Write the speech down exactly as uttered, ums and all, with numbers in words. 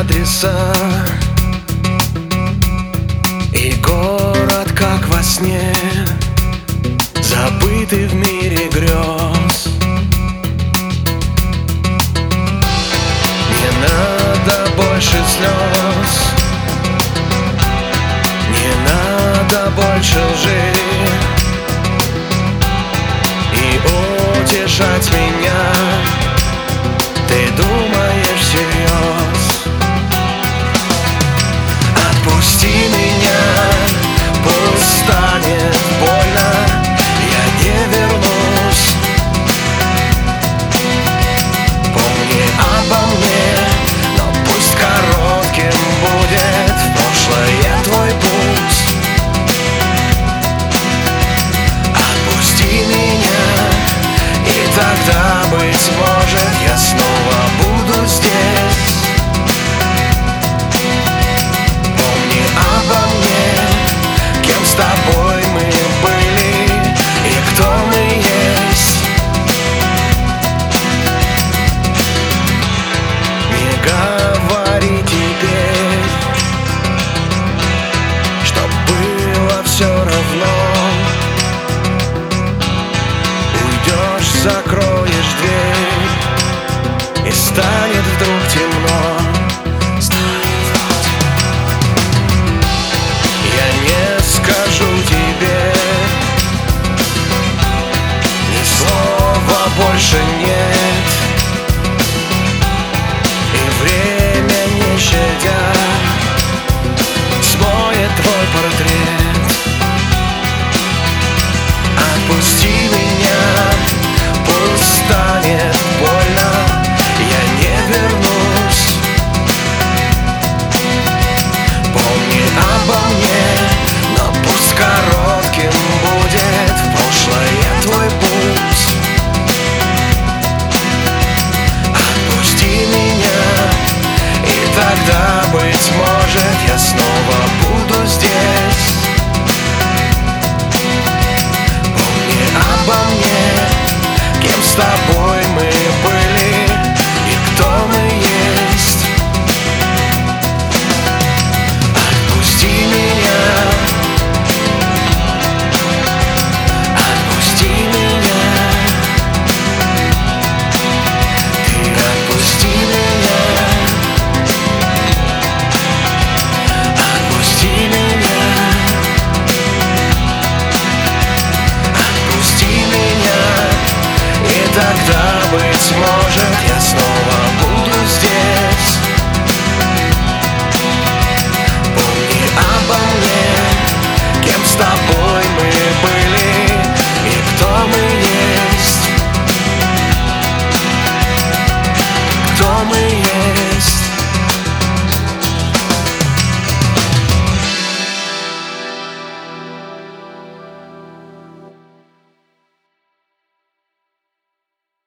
адреса, и город как во сне, забытый в мире грез. Не надо больше слез, не надо больше лжи, и утешать меня ты думаешь всерьез. Отпусти меня, пусть станет больно, я не вернусь. Помни обо мне, но пусть коротким будет в прошлое твой путь. Отпусти меня, и тогда, быть может, я снова буду здесь. Помни обо мне, кем с тобой мы были и кто мы есть. Не говори теперь, что было все равно. Уйдешь, закроешь дверь, и станет вдруг темно. Я не скажу тебе ни слова больше нет, и время, не щадя, смоет твой портрет. Отпусти меня, пусть станет больно, я не вернусь. Помни обо мне, но пусть коротким будет в прошлое твой путь. Отпусти меня, и тогда, быть может, я снова буду здесь. Помни обо мне, кем с тобой мы были и кто мы есть. Отпусти меня, отпусти меня, ты отпусти меня, отпусти меня, отпусти меня, и тогда, быть может, я снова буду здесь. Помни обо мне, кем с тобой мы были и кто мы есть. Кто мы есть.